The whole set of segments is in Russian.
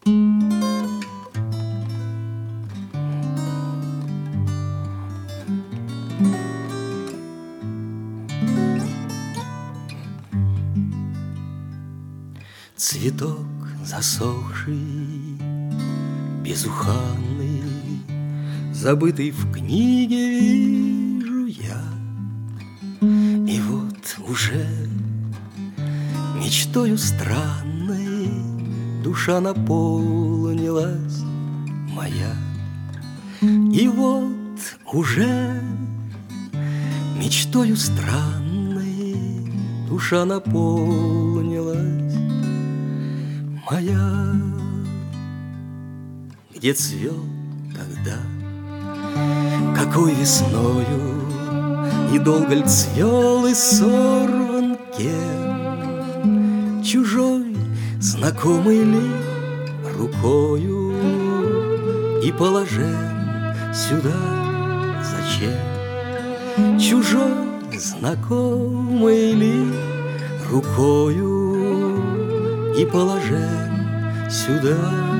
Цветок засохший, безуханный, забытый в книге вижу я. И вот уже мечтою странной душа наполнилась моя. И вот уже мечтою странной душа наполнилась моя. Где цвел тогда, какой весною, и долго ль цвел, и сорван кем, чужой, знакомый ли рукою, и положен сюда зачем, чужой, знакомый ли рукою, и положен сюда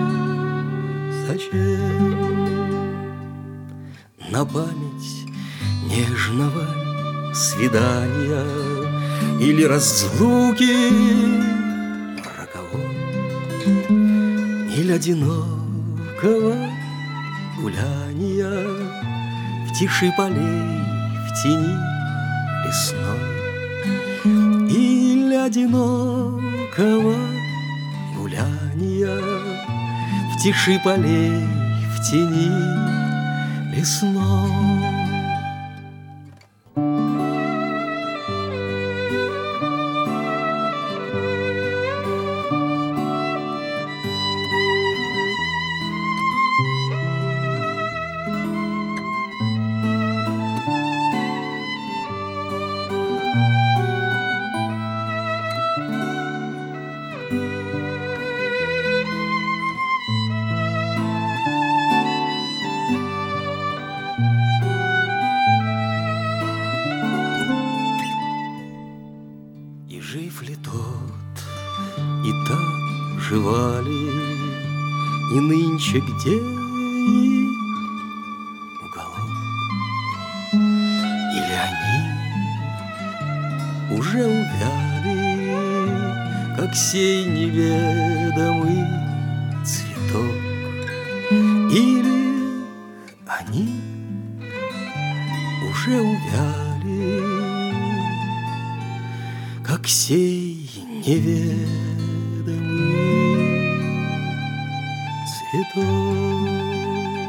зачем? На память нежного свидания или разлуки роковой, или одинокого гуляния в тиши полей, в тени лесной, или одинокого гуляния в тиши полей, в тени лесной. И жив ли тот, и так жива ли, и нынче где их уголок? Или они уже увяли, как сей неведомый цветок? Или они уже увяли, как сей неведомый цветок?